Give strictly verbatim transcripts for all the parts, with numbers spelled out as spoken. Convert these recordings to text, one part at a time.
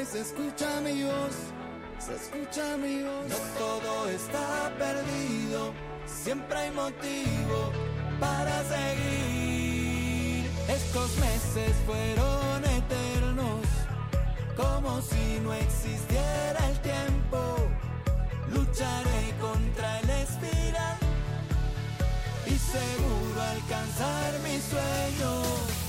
se escucha mi voz, se escucha mi voz. No todo está perdido, siempre hay motivo para seguir. Estos meses fueron eternos, como si no existiera el tiempo. Lucharé contra el espiral y seguro alcanzar mis sueños.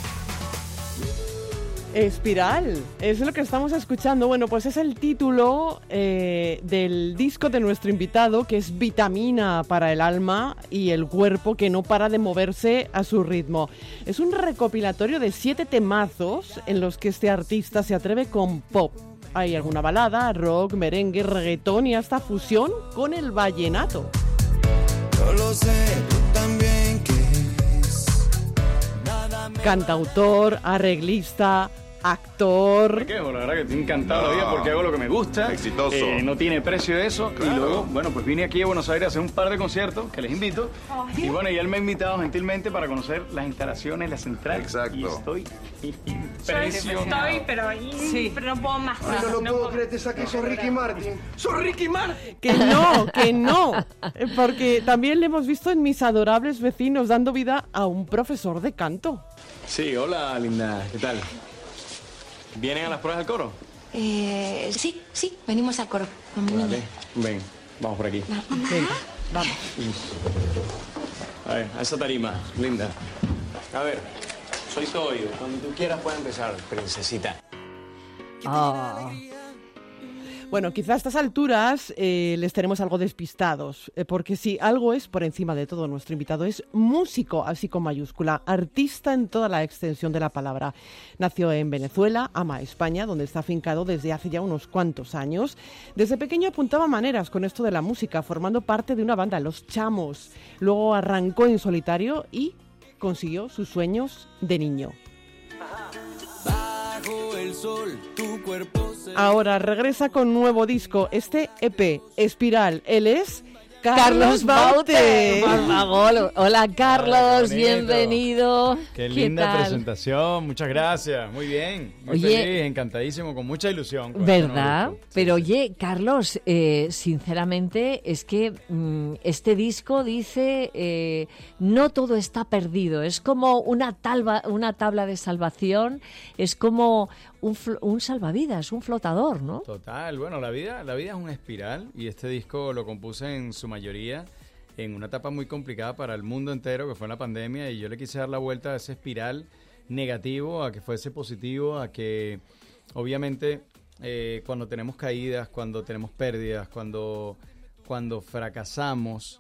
Espiral, es lo que estamos escuchando. Bueno, pues es el título eh, del disco de nuestro invitado, que es vitamina para el alma y el cuerpo, que no para de moverse a su ritmo. Es un recopilatorio de siete temazos en los que este artista se atreve con pop. Hay alguna balada, rock, merengue, reggaetón y hasta fusión con el vallenato. Yo lo sé, tú también, que es nada me Cantautor, arreglista, actor. ¿Qué? Bueno, la verdad que estoy encantado no. la vida porque hago lo que me gusta. Exitoso. Eh, no tiene precio eso. Claro. Y luego, bueno, pues vine aquí a Buenos Aires a hacer un par de conciertos que les invito. Ay. Y bueno, y él me ha invitado gentilmente para conocer las instalaciones, la central. Exacto. Y estoy impresionado. Estoy, pero ahí, sí. pero no puedo más. Ay, no lo no puedo creer, te saqué, sos Ricky Martin. ¡Sos Ricky Martin! Que no, que no. Porque también le hemos visto en Mis Adorables Vecinos dando vida a un profesor de canto. Sí, hola, linda. ¿Qué tal? ¿Vienen a las pruebas del coro? Eh, sí, sí, venimos al coro con mi Vale. niña. Ven, vamos por aquí. Vamos. Venga, vamos. A ver, a esa tarima, linda. A ver, soy todo oído. Cuando tú quieras puedes empezar, princesita. Ah. Bueno, quizá a estas alturas eh, les tenemos algo despistados, eh, porque si algo es por encima de todo, nuestro invitado es músico, así con mayúscula, artista en toda la extensión de la palabra. Nació en Venezuela, ama España, donde está afincado desde hace ya unos cuantos años. Desde pequeño apuntaba maneras con esto de la música, formando parte de una banda, Los Chamos. Luego arrancó en solitario y consiguió sus sueños de niño. bajo el sol, tu cuerpo se... Ahora regresa con nuevo disco, este E P, Espiral. Él es Carlos Baute. Por favor. Hola, Carlos, Ay, bienvenido. Qué ¿Qué linda tal? presentación, muchas gracias. Muy bien, muy Oye, feliz, encantadísimo, con mucha ilusión. con ¿Verdad? este nuevo disco. Sí, Pero sí. oye, Carlos, eh, sinceramente es que mm, este disco dice eh, no todo está perdido. Es como una, talba, una tabla de salvación, es como un, fl- un salvavidas, un flotador, ¿no? Total, bueno, la vida, la vida es una espiral y este disco lo compuse en su mayoría en una etapa muy complicada para el mundo entero, que fue la pandemia, y yo le quise dar la vuelta a esa espiral negativo, a que fuese positivo, a que obviamente eh, cuando tenemos caídas, cuando tenemos pérdidas, cuando, cuando fracasamos,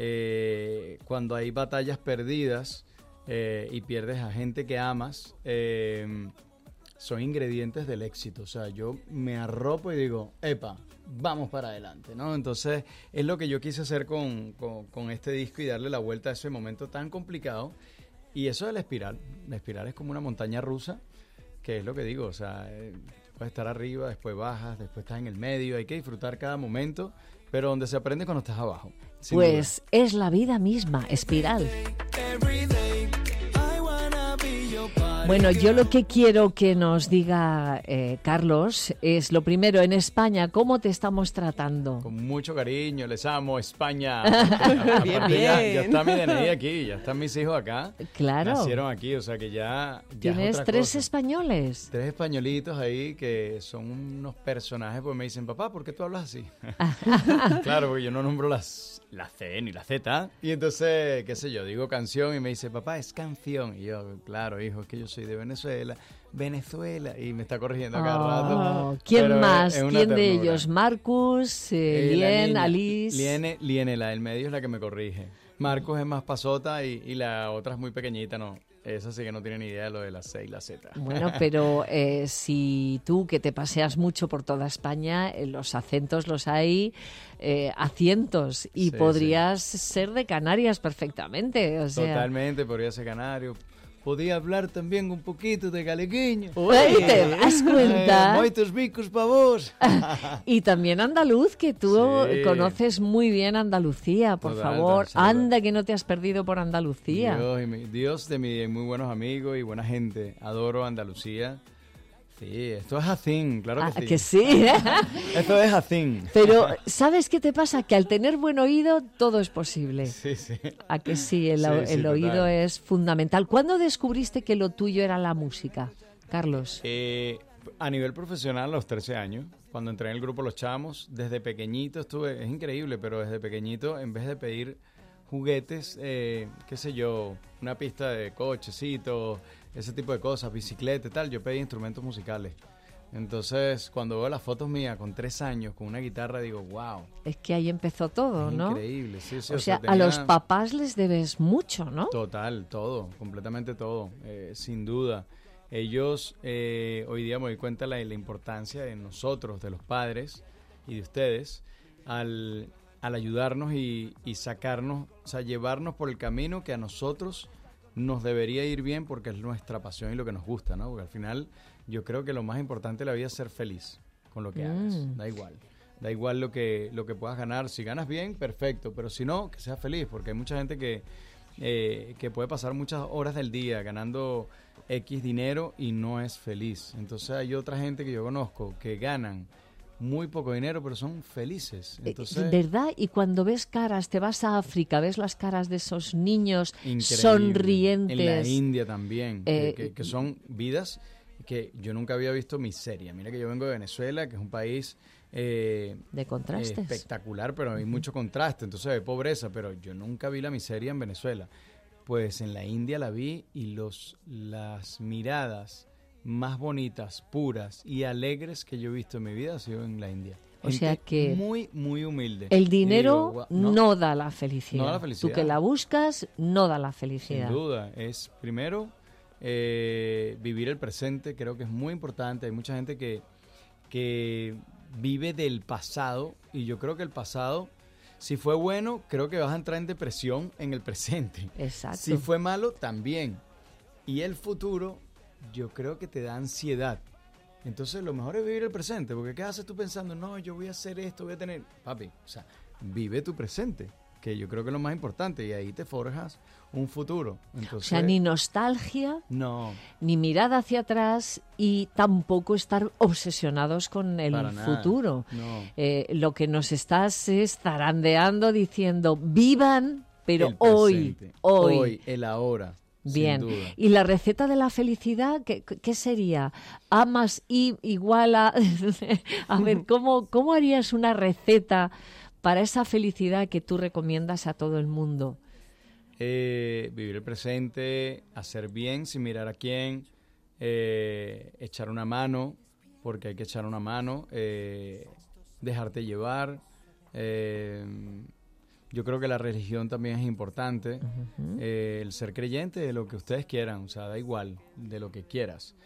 eh, cuando hay batallas perdidas eh, y pierdes a gente que amas, eh, son ingredientes del éxito. O sea, yo me arropo y digo, epa, vamos para adelante, ¿no? Entonces, es lo que yo quise hacer con, con, con este disco y darle la vuelta a ese momento tan complicado. Y eso de la espiral, la espiral es como una montaña rusa, que es lo que digo, o sea, eh, puedes estar arriba, después bajas, después estás en el medio, hay que disfrutar cada momento, pero donde se aprende cuando estás abajo. sin Pues es la vida misma, espiral. Every day, I wanna be your body. Bueno, yo lo que quiero que nos diga eh, Carlos es, lo primero, en España, ¿cómo te estamos tratando? Con mucho cariño, les amo, España. Bien, Aparte ya, bien. ya está mi D N I aquí, ya están mis hijos acá. Claro. Nacieron aquí, o sea que ya, ya es Tienes otra tres cosa. españoles. Tres españolitos ahí que son unos personajes, pues me dicen, papá, ¿por qué tú hablas así? Claro, porque yo no nombro las, la C ni la Z. Y entonces, qué sé yo, digo canción y me dice, papá, es canción. Y yo, claro, hijo, es que yo soy de Venezuela. Venezuela. Y me está corrigiendo cada Oh, rato. ¿Quién Pero más? es una ¿Quién de ternura. ellos? Marcus, eh, Eh, la Lien, niña, Alice. Liene, Liene, la del medio es la que me corrige. Marcos es más pasota y, y la otra es muy pequeñita, no. Esa sí que no tiene ni idea de lo de la C y la Z. Bueno, pero eh, si tú, que te paseas mucho por toda España, eh, los acentos los hay eh, a cientos y Sí, podrías ser de Canarias perfectamente. O sea, Totalmente, podría ser canario. Podía hablar también un poquito de galegueño. Ay, ¿te das cuenta? Eh, moitos bicos pa vos. Y también andaluz, que tú Sí. conoces muy bien Andalucía, por Total, favor. total. Anda que no te has perdido por Andalucía. Dios, y mi- Dios de mis muy buenos amigos y buena gente. Adoro Andalucía. Sí, esto es a thing, claro que Ah, sí. que sí. Esto es a thing. Pero, ¿sabes qué te pasa? Que al tener buen oído, todo es posible. Sí, sí. ¿A que sí? El, Sí, o- sí, el oído total. es fundamental. ¿Cuándo descubriste que lo tuyo era la música, Carlos? Eh, a nivel profesional, a los trece años, cuando entré en el grupo Los Chamos, desde pequeñito estuve, es increíble, pero desde pequeñito, en vez de pedir juguetes, eh, qué sé yo, una pista de cochecitos, ese tipo de cosas, bicicleta y tal, yo pedí instrumentos musicales. Entonces, cuando veo las fotos mías con tres años, con una guitarra, digo, wow, Es que ahí empezó todo, es ¿no? increíble. Sí, sí, O sea, a tenía- los papás les debes mucho, ¿no? Total, todo, completamente todo, eh, sin duda. Ellos, eh, hoy día me doy cuenta la, la importancia de nosotros, de los padres y de ustedes, al, al ayudarnos y, y sacarnos, o sea, llevarnos por el camino que a nosotros nos debería ir bien porque es nuestra pasión y lo que nos gusta, ¿no? Porque al final yo creo que lo más importante de la vida es ser feliz con lo que Mm. hagas, da igual. Da igual lo que, lo que puedas ganar. Si ganas bien, perfecto, pero si no, que seas feliz, porque hay mucha gente que, eh, que puede pasar muchas horas del día ganando X dinero y no es feliz. Entonces hay otra gente que yo conozco que ganan muy poco dinero, pero son felices. Eh, Entonces, ¿Verdad? Y cuando ves caras, te vas a África, ves las caras de esos niños increíble. sonrientes. En la India también, Eh, que, que- que son vidas que yo nunca había visto miseria. Mira que yo vengo de Venezuela, que es un país eh, De contrastes. eh, espectacular, pero hay mucho contraste, entonces hay pobreza, pero yo nunca vi la miseria en Venezuela. Pues en la India la vi y los las miradas más bonitas, puras y alegres que yo he visto en mi vida ha sido en la India. O sea Gente que muy, muy humilde. El Y dinero digo, "Guau", no, da la felicidad. No da la felicidad. Tú que la buscas, no da la felicidad. Sin duda, es primero eh, vivir el presente, creo que es muy importante. Hay mucha gente que, que vive del pasado y yo creo que el pasado, si fue bueno, creo que vas a entrar en depresión en el presente. Exacto. Si fue malo, también. Y el futuro, yo creo que te da ansiedad. Entonces lo mejor es vivir el presente, porque ¿qué haces tú pensando? No, yo voy a hacer esto, voy a tener... Papi, o sea, vive tu presente, que yo creo que es lo más importante, y ahí te forjas un futuro. O Entonces, sea, ni nostalgia, no, ni mirada hacia atrás y tampoco estar obsesionados con el para nada. futuro. No. Eh, lo que nos estás es zarandeando diciendo, vivan, pero El hoy, presente, hoy. hoy, el ahora. Bien. Sin duda. ¿Y la receta de la felicidad qué, qué sería? A más I igual a... a ver, ¿cómo, ¿cómo harías una receta para esa felicidad que tú recomiendas a todo el mundo? Eh, vivir el presente, hacer bien sin mirar a quién, eh, echar una mano, porque hay que echar una mano, eh, dejarte llevar. eh, yo creo que la religión también es importante, Ujú. eh, el ser creyente de lo que ustedes quieran, o sea, da igual, de lo que quieras.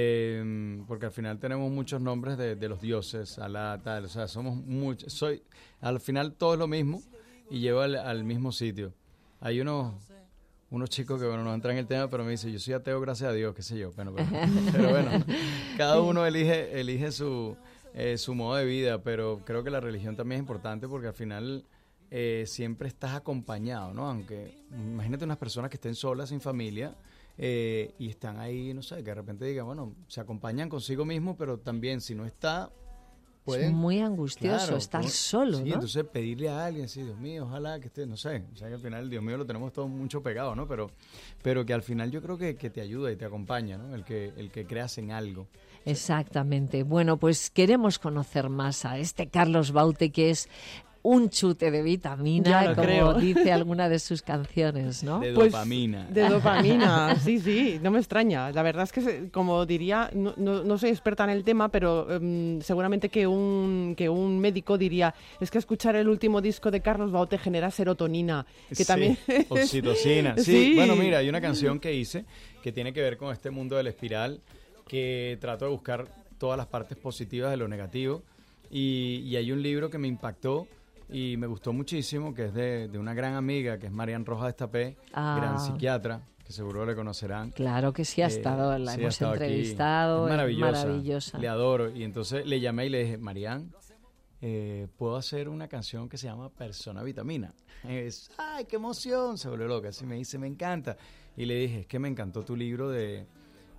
Eh, porque al final tenemos muchos nombres de, de los dioses, Alá, tal, o sea, somos muchos, soy, al final todo es lo mismo y lleva al, al mismo sitio. Hay unos, unos chicos que, bueno, no entran en el tema, pero me dicen, yo soy ateo, gracias a Dios, qué sé yo. Bueno, pero, pero bueno, cada uno elige, elige su, eh, su modo de vida, pero creo que la religión también es importante porque al final eh, siempre estás acompañado, ¿no? Aunque, imagínate unas personas que estén solas, sin familia, eh, y están ahí, no sé, que de repente digan, bueno, se acompañan consigo mismo, pero también si no está... Es pueden- muy angustioso Claro, estar ¿no? solo, Sí, ¿no? entonces pedirle a alguien, sí, Dios mío, ojalá que esté, no sé, o sea que al final, Dios mío, lo tenemos todo mucho pegado, ¿no? Pero, pero que al final yo creo que, que te ayuda y te acompaña, ¿no? El que, el que creas en algo. Exactamente. Bueno, pues queremos conocer más a este Carlos Baute, que es un chute de vitamina, Ya lo como creo. dice alguna de sus canciones, ¿no? De Pues, dopamina. De dopamina, sí, sí, no me extraña. La verdad es que, se- como diría, no, no, no soy experta en el tema, pero em, seguramente que un, que un médico diría, es que escuchar el último disco de Carlos Baute genera serotonina, que Sí, también... oxitocina. Sí, Sí. bueno, mira, hay una canción que hice que tiene que ver con este mundo del espiral, que trato de buscar todas las partes positivas de lo negativo. Y, y hay un libro que me impactó y me gustó muchísimo, que es de, de una gran amiga, que es Marian Rojas Estapé, Ah. gran psiquiatra, que seguro le conocerán. Claro que sí ha Eh, estado, la sí, ha hemos estado aquí. entrevistado, Es es maravillosa, maravillosa. le adoro. Y entonces le llamé y le dije, Marian, eh, puedo hacer una canción que se llama Persona Vitamina. Y es, ay, qué emoción, se volvió loca. Así me dice, me encanta. Y le dije, es que me encantó tu libro de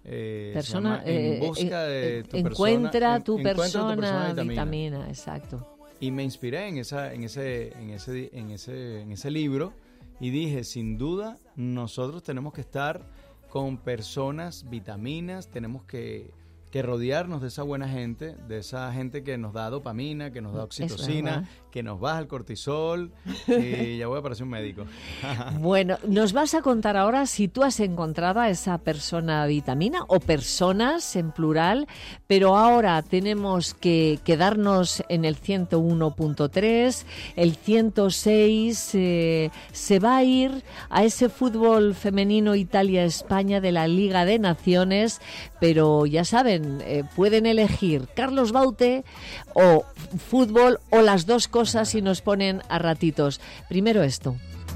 Eh, persona, se llama En eh, busca de eh, tu encuentra persona, tu en, persona, encuentra tu persona vitamina. vitamina, exacto. Y me inspiré en esa, en ese, en ese, en ese, en ese libro y dije, sin duda, nosotros tenemos que estar con personas vitaminas, tenemos que, que rodearnos de esa buena gente, de esa gente que nos da dopamina, que nos da oxitocina, que nos baja el cortisol, y ya voy a parecer un médico. Bueno, nos vas a contar ahora si tú has encontrado a esa persona vitamina o personas en plural, pero ahora tenemos que quedarnos en el ciento uno punto tres, el ciento seis eh, se va a ir a ese fútbol femenino Italia-España de la Liga de Naciones, pero ya saben, eh, pueden elegir Carlos Baute o fútbol o las dos cosas y nos ponen a ratitos. Primero esto.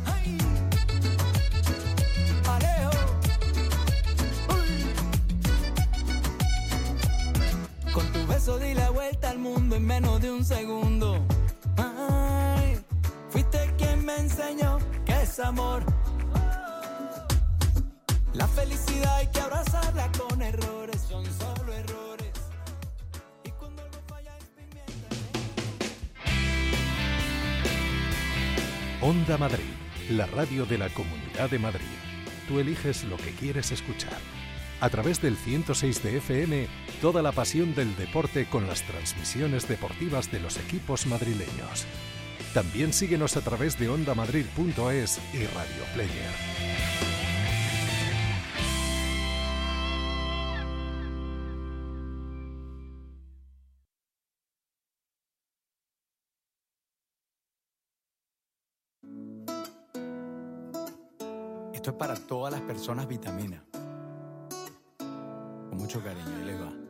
Con tu beso di la vuelta al mundo en menos de un segundo. Ay, fuiste quien me enseñó que es amor. La felicidad hay que abrazarla con errores, son solo errores. Y cuando algo falla es pimienta. Onda Madrid, la radio de la Comunidad de Madrid. Tú eliges lo que quieres escuchar. A través del ciento seis de F M, toda la pasión del deporte con las transmisiones deportivas de los equipos madrileños. También síguenos a través de onda madrid punto es y Radio Player. Esto es para todas las personas vitamina. Con mucho cariño, ahí les va.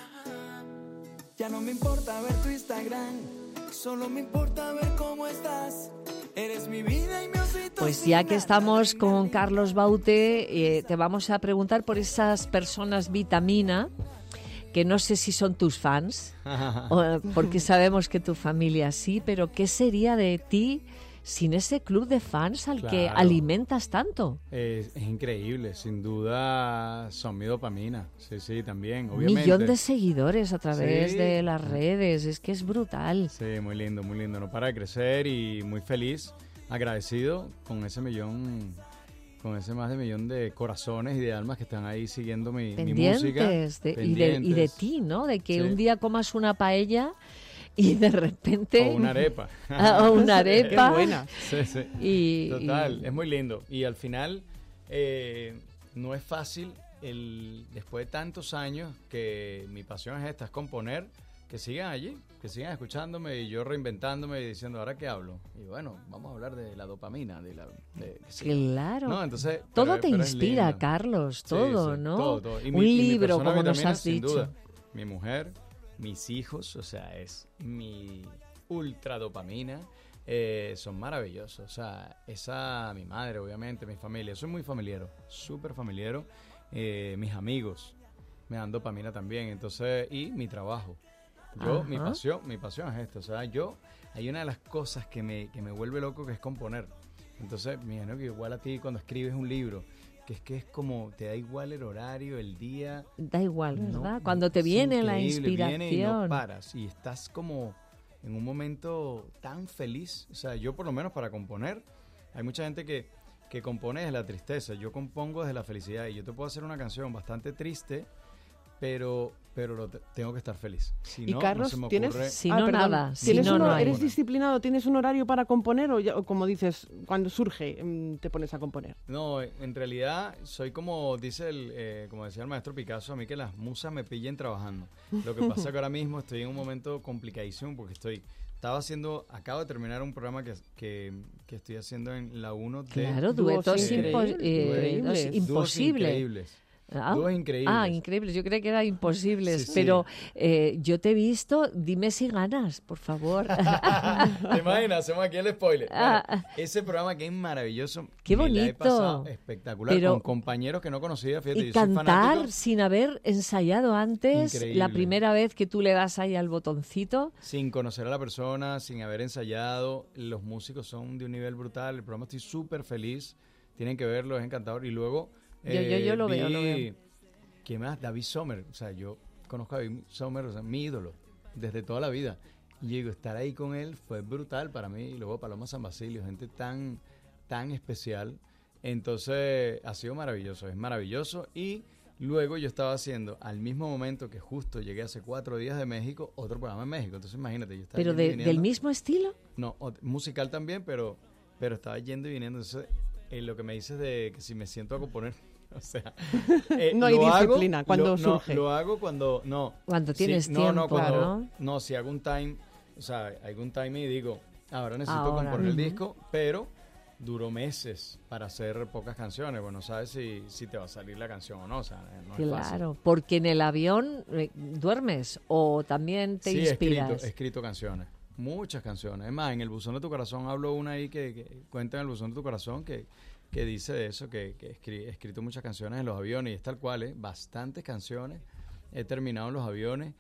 Ya no me importa ver tu Instagram, solo me importa ver cómo estás. Eres mi vida y mi osito. Pues ya que estamos con Carlos Baute, eh, te vamos a preguntar por esas personas vitamina, que no sé si son tus fans, o, porque sabemos que tu familia sí, pero ¿qué sería de ti sin ese club de fans al Claro. que alimentas tanto? Eh, es increíble, sin duda son mi dopamina, sí, sí, también, Un obviamente. millón de seguidores a través Sí. de las redes, es que es brutal. Sí, muy lindo, muy lindo, no para de crecer y muy feliz, agradecido con ese millón, con ese más de millón de corazones y de almas que están ahí siguiendo mi, mi música. Pendientes, de, y, de, y de ti, ¿no? De que Sí. un día comas una paella y de repente... O una arepa. Ah, o una arepa. Qué buena. Sí, sí. Y, Total, y- es muy lindo. Y al final, eh, no es fácil, el, después de tantos años, que mi pasión es esta, es componer, que sigan allí, que sigan escuchándome y yo reinventándome y diciendo, ¿ahora qué hablo? Y bueno, vamos a hablar de la dopamina, de la... de- que sí. Claro. No, entonces, todo pero- te pero es inspira, lindo. Carlos, Sí, todo, sí, ¿no? todo, todo. Y Un mi- y mi libro, persona como nos vitamina, has sin dicho. duda. Mi mujer, mis hijos, o sea, es mi ultra dopamina. Eh, son maravillosos, o sea, esa, mi madre, obviamente, mi familia, soy muy familiero, súper familiero, eh, mis amigos me dan dopamina también, entonces, y mi trabajo. Yo, Ajá. mi pasión, mi pasión es esto, o sea, yo, hay una de las cosas que me, que me vuelve loco que es componer. Entonces, me imagino que igual a ti cuando escribes un libro, que es que es como, te da igual el horario, el día. Da igual, No, ¿verdad? Cuando te es viene la increíble, inspiración. viene y no paras y estás como en un momento tan feliz. O sea, yo por lo menos para componer, hay mucha gente que, que compone desde la tristeza. Yo compongo desde la felicidad y yo te puedo hacer una canción bastante triste, pero, pero lo te- tengo que estar feliz. Si Y no, Carlos, no se me ¿tienes- ocurre. Si Ah, no, perdón. nada. Si ¿Tienes no, uno- no hay. ¿Eres disciplinado? ¿Tienes un horario para componer o, ya- o como dices, cuando surge mm, te pones a componer? No, en realidad soy como dice el, eh, como decía el maestro Picasso, a mí que las musas me pillen trabajando. Lo que pasa es que ahora mismo estoy en un momento complicadísimo porque estoy, estaba haciendo, acabo de terminar un programa que, que, que estoy haciendo en la uno de Claro, Dúos duetos increíbles, impo- eh, increíbles. dos Dúos imposibles. increíbles. Ah, Dúos increíbles. Ah, increíbles. Yo creía que eran imposibles, Sí, sí. pero eh, yo te he visto. Dime si ganas, por favor. ¿Te imaginas? Hacemos aquí el spoiler. Bueno, Ah. ese programa que es maravilloso. Qué me la he bonito. pasado espectacular Pero- con compañeros que no conocía. Fíjate, Y yo soy cantar fanático. sin haber ensayado antes, Increíble. la primera vez que tú le das ahí al botoncito. Sin conocer a la persona, sin haber ensayado. Los músicos son de un nivel brutal. El programa estoy súper feliz. Tienen que verlo, es encantador. Y luego... Yo- yo- yo lo vi, veo, lo veo. ¿quién más? David Sommer, o sea, yo conozco a David Sommer, o sea, mi ídolo, desde toda la vida. Y yo digo, estar ahí con él fue brutal para mí. Y luego Paloma San Basilio, gente tan, tan especial. Entonces, ha sido maravilloso, es maravilloso. Y luego yo estaba haciendo, al mismo momento que justo llegué hace cuatro días de México, otro programa en México. Entonces, imagínate, yo estaba ¿Pero de, del mismo estilo? No, o, musical también, pero, pero estaba yendo y viniendo. Entonces, eh, lo que me dices de que si me siento a componer... O sea, eh, no hay lo disciplina hago, cuando lo, surge. No, lo hago cuando, no. Cuando tienes sí, tiempo, no, no, cuando, ¿no? No, si hago un time, o sea, hago un time y digo, ahora necesito ahora. componer Uh-huh. el disco, pero duró meses para hacer pocas canciones. Bueno, no sabes si, si te va a salir la canción o no, o sea, no claro, es fácil. Porque en el avión eh, duermes o también te sí, inspiras. Sí, he escrito, he escrito canciones, muchas canciones. Es más, en El Buzón de tu Corazón hablo una ahí que, que cuenta en El Buzón de tu Corazón que... que dice de eso, que, que he escrito muchas canciones en los aviones, y es tal cual, ¿eh? Bastantes canciones, he terminado en los aviones,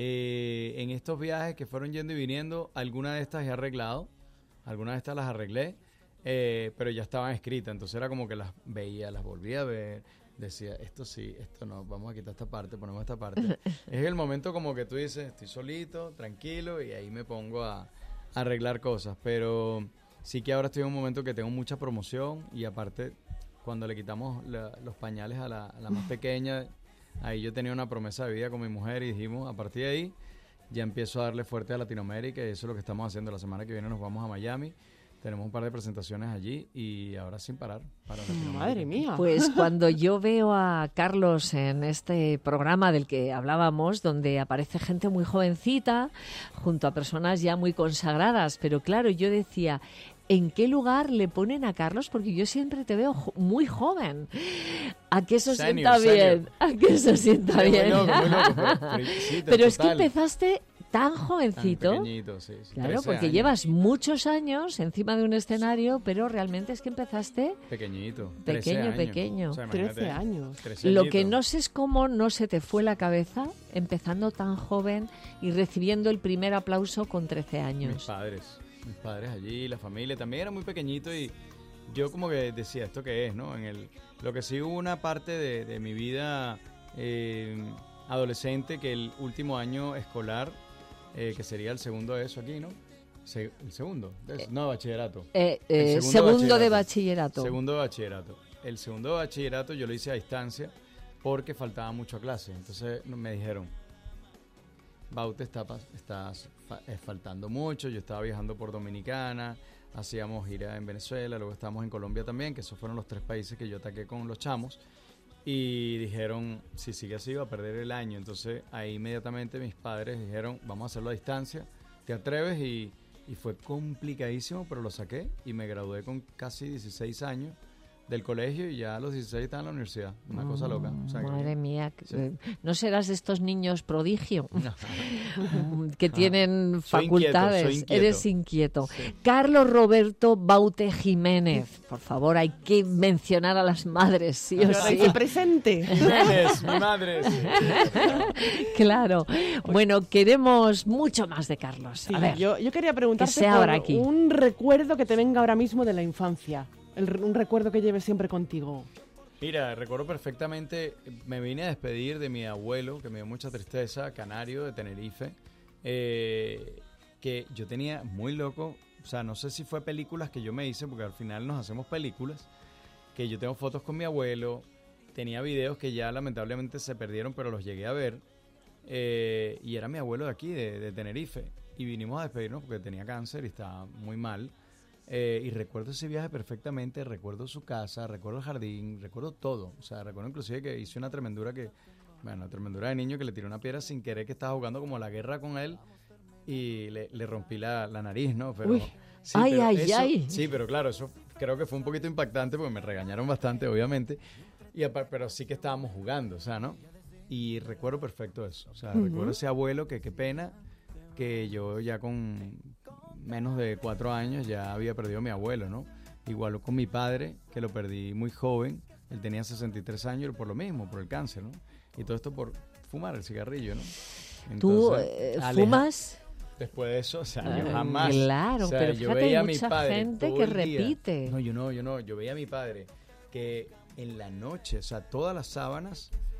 eh, en estos viajes que fueron yendo y viniendo, algunas de estas he arreglado, algunas de estas las arreglé, eh, pero ya estaban escritas, entonces era como que las veía, las volvía a ver, decía, esto sí, esto no, vamos a quitar esta parte, ponemos esta parte. Es el momento como que tú dices, estoy solito, tranquilo, y ahí me pongo a, a arreglar cosas, pero... Sí que ahora estoy en un momento que tengo mucha promoción, y aparte cuando le quitamos la, los pañales a la, a la más pequeña, ahí yo tenía una promesa de vida con mi mujer y dijimos, a partir de ahí ya empiezo a darle fuerte a Latinoamérica, y eso es lo que estamos haciendo. La semana que viene nos vamos a Miami, tenemos un par de presentaciones allí y ahora sin parar para Latinoamérica. Madre mía. Pues cuando yo veo a Carlos en este programa del que hablábamos, donde aparece gente muy jovencita junto a personas ya muy consagradas, pero claro, yo decía, ¿en qué lugar le ponen a Carlos? Porque yo siempre te veo jo- muy joven. ¿A qué eso Senior, sienta bien? senior. ¿A qué eso sienta Sí, bien? muy loco, muy loco, pero, pero, sí, Pero es que total. empezaste tan jovencito. Tan pequeñito, sí, sí, Claro, trece porque años. llevas muchos años encima de un escenario, pero realmente es que empezaste Pequeñito. pequeño, trece años. pequeño. O sea, imagínate, trece años. trece Lo que añitos. no sé es cómo no se te fue la cabeza empezando tan joven y recibiendo el primer aplauso con trece Mis años. padres, mis padres allí, la familia, también era muy pequeñito, y yo como que decía, ¿esto qué es? ¿No? En el, lo que sí hubo una parte de, de mi vida eh, adolescente, que el último año escolar, eh, que sería el segundo de eso aquí, ¿no? Se, el segundo, de eso, no, bachillerato. Eh, El eh, segundo segundo de bachillerato. Segundo de bachillerato. El segundo de bachillerato yo lo hice a distancia porque faltaba mucho a clase. Entonces me dijeron, Baute, está, estás fa- eh, faltando mucho. Yo estaba viajando por Dominicana, hacíamos gira en Venezuela, luego estábamos en Colombia también, que esos fueron los tres países que yo ataqué con los chamos. Y dijeron, si sigue así va a perder el año. Entonces ahí inmediatamente mis padres dijeron, vamos a hacerlo a distancia, ¿te atreves? Y, y fue complicadísimo, pero lo saqué y me gradué con casi dieciséis años del colegio, y ya a los dieciséis estaba en la universidad. Una cosa loca. O sea, que- Madre mía, sí. eh, ¿no serás de estos niños prodigio No. que tienen Soy inquieto, facultades? soy inquieto. Eres inquieto. Sí. Carlos Roberto Baute Jiménez. Por favor, hay que mencionar a las madres, sí o Pero sí. dice presente. Jiménez, mi madre. Sí. Claro. Bueno, queremos mucho más de Carlos. Sí, A ver, yo, yo quería preguntarte se abra por aquí. un recuerdo que te venga ahora mismo de la infancia. El re- un recuerdo que lleves siempre contigo. Mira, recuerdo perfectamente, me vine a despedir de mi abuelo, que me dio mucha tristeza, canario de Tenerife, eh, que yo tenía muy loco, o sea, no sé si fue películas que yo me hice, porque al final nos hacemos películas, que yo tengo fotos con mi abuelo, tenía videos que ya lamentablemente se perdieron, pero los llegué a ver, eh, y era mi abuelo de aquí, de, de Tenerife, y vinimos a despedirnos porque tenía cáncer y estaba muy mal. Eh, y recuerdo ese viaje perfectamente, recuerdo su casa, recuerdo el jardín, recuerdo todo. O sea, recuerdo inclusive que hice una tremendura que, bueno, una tremendura de niño, que le tiré una piedra sin querer, que estaba jugando como la guerra con él, y le, le rompí la, la nariz, ¿no? Pero, Uy. sí, Ay, pero ay, eso- ay. Sí, pero claro, eso creo que fue un poquito impactante porque me regañaron bastante, obviamente. Y apar- pero sí que estábamos jugando, o sea, ¿no? Y recuerdo perfecto eso. O sea, Ujú. recuerdo ese abuelo que qué pena que yo ya con menos de cuatro años ya había perdido a mi abuelo, ¿no? Igual con mi padre, que lo perdí muy joven, él tenía sesenta y tres años por lo mismo, por el cáncer, ¿no? Y todo esto por fumar el cigarrillo, ¿no? ¿tú Entonces, eh, aleja- fumas? Después de eso, o sea, Ah, yo jamás. claro, o sea, pero yo fíjate, veía hay a mi mucha padre gente todo que el día. repite. No, yo no, yo no. Yo veía a mi padre que en la noche, o sea, todas las sábanas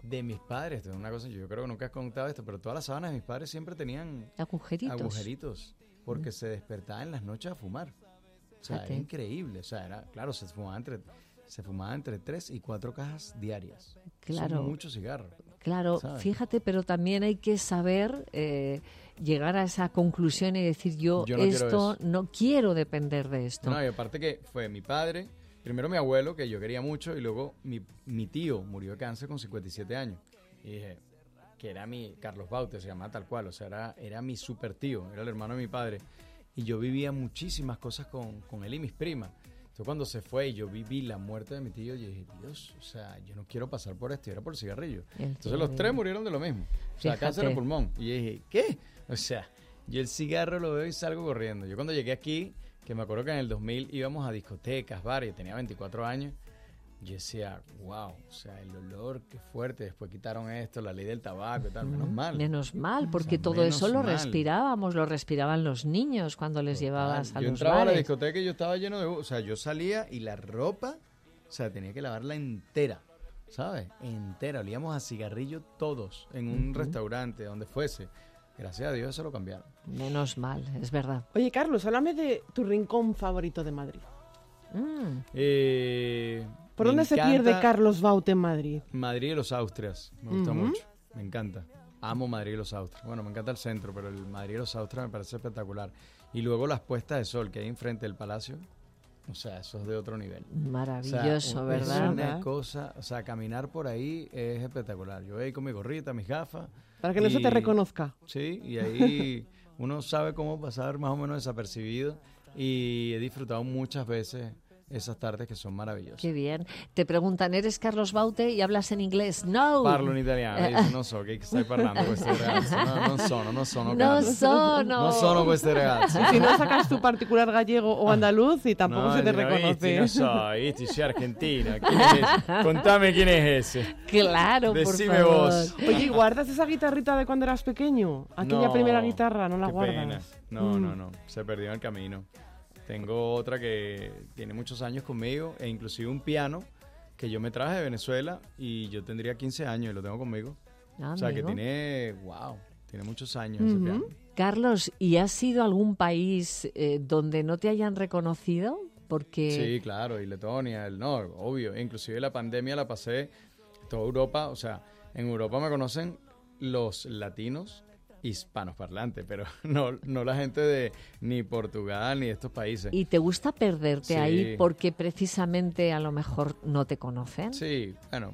de mis padres. Esto es una cosa, yo creo que nunca has contado esto, pero todas las sábanas de mis padres siempre tenían agujeritos. agujeritos porque mm. se despertaban en las noches a fumar. O sea, era increíble. O sea, era, claro, se fumaba entre, se fumaba entre tres y cuatro cajas diarias. Claro. Son muchos cigarros. Claro, ¿sabes? Fíjate, pero también hay que saber eh, llegar a esa conclusión y decir yo, yo no esto, quiero no quiero depender de esto. No, y aparte que fue mi padre, primero mi abuelo, que yo quería mucho, y luego mi, mi tío murió de cáncer con cincuenta y siete años. Y dije, que era mi, Carlos Baute, se llama tal cual, o sea, era, era mi super tío, era el hermano de mi padre. Y yo vivía muchísimas cosas con, con él y mis primas. Entonces cuando se fue y yo viví la muerte de mi tío, yo dije, Dios, o sea, yo no quiero pasar por esto, y era por el cigarrillo. El Entonces los tres murieron de lo mismo. O sea, Fíjate. cáncer de pulmón. Y yo dije, ¿qué? O sea, yo el cigarro lo veo y salgo corriendo. Yo cuando llegué aquí, que me acuerdo que en el dos mil íbamos a discotecas, bares, tenía veinticuatro años, yo decía, wow, o sea, el olor, qué fuerte. Después quitaron esto, la ley del tabaco y tal, menos mal. Menos mal, porque o sea, todo eso lo mal. respirábamos, lo respiraban los niños cuando les Total. llevabas a yo los bares. Yo entraba a la discoteca y yo estaba lleno de... O sea, yo salía y la ropa, o sea, tenía que lavarla entera, ¿sabes? Entera, olíamos a cigarrillo todos, en un uh-huh. restaurante, donde fuese. Gracias a Dios eso lo cambiaron. Menos mal, es verdad. Oye, Carlos, háblame de tu rincón favorito de Madrid. Mm. Eh... ¿Por dónde se pierde Carlos Baute en Madrid? Madrid y los Austrias, me gusta uh-huh. mucho, me encanta. Amo Madrid y los Austrias. Bueno, me encanta el centro, pero el Madrid y los Austrias me parece espectacular. Y luego las puestas de sol que hay enfrente del palacio, o sea, eso es de otro nivel. Maravilloso, o sea, ¿verdad? Es una cosa, o sea, caminar por ahí es espectacular. Yo voy ahí con mi gorrita, mis gafas. Para que no y, se te reconozca. Sí, y ahí uno sabe cómo pasar más o menos desapercibido, y he disfrutado muchas veces esas tardes que son maravillosas. Qué bien. Te preguntan, ¿eres Carlos Baute y hablas en inglés? No. Parlo in italiano. Io non so che stai parlando queste ragazze. No, non sono, non sono. No sono. No sono queste ragazze. Si no sacas tu particular gallego o andaluz y tampoco no, se te no, reconoce. No so, iti soy argentina. ¿Quién es ese? Contame quién es ese. Claro, Decime por favor. vos. Oye, ¿y guardas esa guitarrita de cuando eras pequeño? Aquella no, primera guitarra, ¿no la qué guardas? Pena. No, mm. no, no. Se perdió en el camino. Tengo otra que tiene muchos años conmigo, e inclusive un piano que yo me traje de Venezuela y yo tendría quince años y lo tengo conmigo. Ah, o sea, amigo. que tiene, wow, tiene muchos años uh-huh. ese piano. Carlos, ¿y has ido a algún país eh, donde no te hayan reconocido? Porque... Sí, claro, y Letonia, el no, obvio. Inclusive la pandemia la pasé toda Europa, o sea, en Europa me conocen los latinos hispanos parlantes, pero no, no la gente de ni Portugal ni de estos países. ¿Y te gusta perderte sí. ahí porque precisamente a lo mejor no te conocen? Sí, bueno.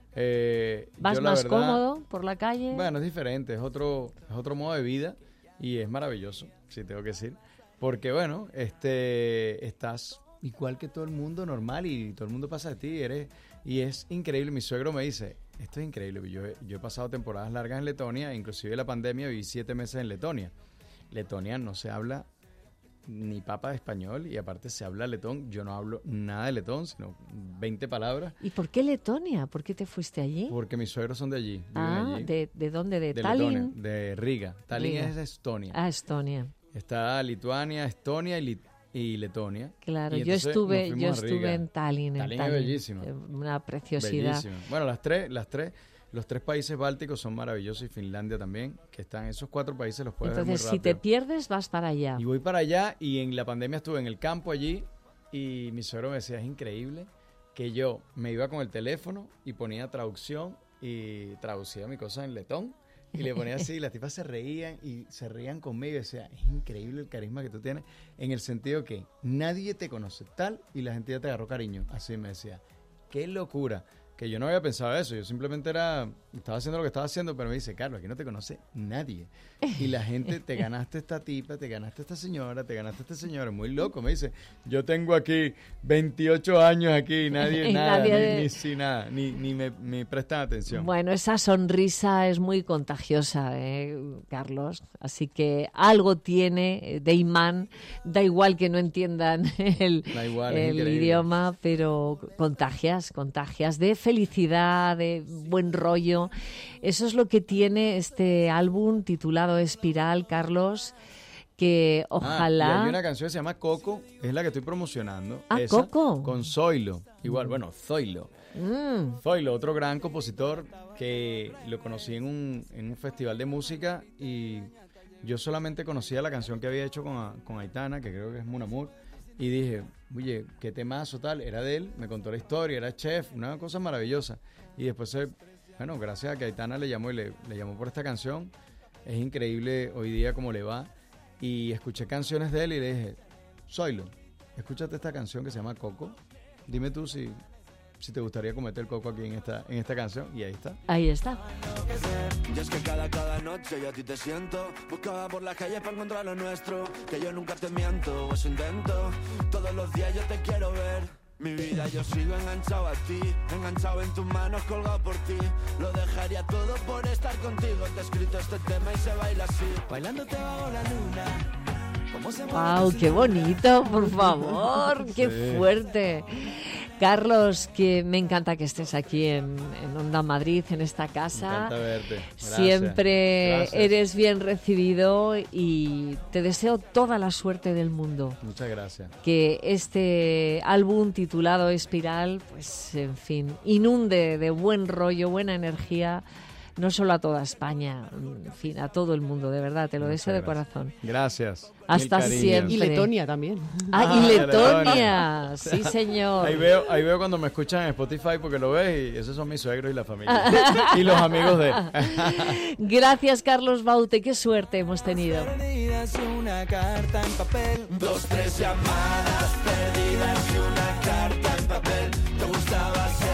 Eh, ¿Vas yo, la más verdad, cómodo por la calle? Bueno, es diferente, es otro, es otro modo de vida y es maravilloso, sí tengo que decir. Porque bueno, este, estás igual que todo el mundo normal y todo el mundo pasa de ti, eres, y es increíble. Mi suegro me dice, esto es increíble, yo, yo he pasado temporadas largas en Letonia, inclusive la pandemia viví siete meses en Letonia. Letonia no se habla ni papa de español y aparte se habla letón. Yo no hablo nada de letón, sino veinte palabras. ¿Y por qué Letonia? ¿Por qué te fuiste allí? Porque mis suegros son de allí. Ah, allí. ¿de, ¿de dónde? ¿De, de Tallinn? Letonia, de Riga. Tallinn Riga. es Estonia. Ah, Estonia. Está Lituania, Estonia y, Lit y Letonia. Claro, y yo estuve yo estuve Riga. en Tallinn. En Tallinn, Tallinn es bellísimo. Una preciosidad. Bellísimo. Bueno, las tres, las tres, los tres países bálticos son maravillosos y Finlandia también, que están, esos cuatro países los puedes Entonces, ver muy rápido. si te pierdes, vas para allá. Y voy para allá y en la pandemia estuve en el campo allí y mi suegro me decía, es increíble que yo me iba con el teléfono y ponía traducción y traducía mi cosa en letón. Y le ponía así, y las tipas se reían y se reían conmigo y decía, es increíble el carisma que tú tienes, en el sentido que nadie te conoce tal y la gente ya te agarró cariño. Así me decía, qué locura, que yo no había pensado eso, yo simplemente era, estaba haciendo lo que estaba haciendo, pero me dice, Carlos, aquí no te conoce nadie. Y la gente, te ganaste esta tipa, te ganaste esta señora, te ganaste este señor, muy loco. Me dice, yo tengo aquí veintiocho años aquí, nadie, nada, nadie ni, de... ni si nada, ni, ni me, me prestan atención. Bueno, esa sonrisa es muy contagiosa, ¿eh, Carlos? Así que algo tiene de imán, da igual que no entiendan el, igual, el idioma, pero contagias, contagias de felicidad, de buen rollo. Eso es lo que tiene este álbum titulado Espiral, Carlos, que ojalá... Ah, y hay una canción que se llama Coco, es la que estoy promocionando. Ah, esa, Coco. Con Zoilo. Igual, bueno, Zoilo. Mm. Zoilo, otro gran compositor que lo conocí en un, en un festival de música y yo solamente conocía la canción que había hecho con, con Aitana, que creo que es Mon Amour, y dije, oye, qué temazo tal, era de él, me contó la historia, era chef, una cosa maravillosa. Y después, bueno, gracias a que Aitana le llamó y le, le llamó por esta canción, es increíble hoy día cómo le va. Y escuché canciones de él y le dije, Zoilo, escúchate esta canción que se llama Coco, dime tú si, si te gustaría cometer el coco aquí en esta, en esta canción, y ahí está. Ahí está. Y es que cada, cada noche yo a ti te siento, buscaba por las calles para encontrar lo nuestro, que yo nunca te miento, o eso intento, todos los días yo te quiero ver. Mi vida yo sigo enganchado a ti, enganchado en tus manos, colgado por ti. Lo dejaría todo por estar contigo. Te he escrito este tema y se baila así, bailándote bajo la luna. ¡Wow! ¡Qué bonito! Por favor, ¡qué Sí. fuerte! Carlos, que me encanta que estés aquí en, en Onda Madrid, en esta casa. Me encanta verte. Gracias. Siempre Gracias. eres bien recibido y te deseo toda la suerte del mundo. Muchas gracias. Que este álbum titulado Espiral, pues en fin, inunde de buen rollo, buena energía, no solo a toda España, en fin, a todo el mundo, de verdad, te lo Muchas deseo de gracias. corazón. Gracias. Hasta Mil cariños. siempre. Y Letonia también. Ah, Ah, y Letonia, Letonia. sí señor. Ahí veo, ahí veo cuando me escuchan en Spotify porque lo ves y esos son mis suegros y la familia. Y los amigos de él. Gracias, Carlos Baute, qué suerte hemos tenido. Perdidas, una carta en papel. Dos, tres llamadas perdidas y una carta en papel. Te gustabas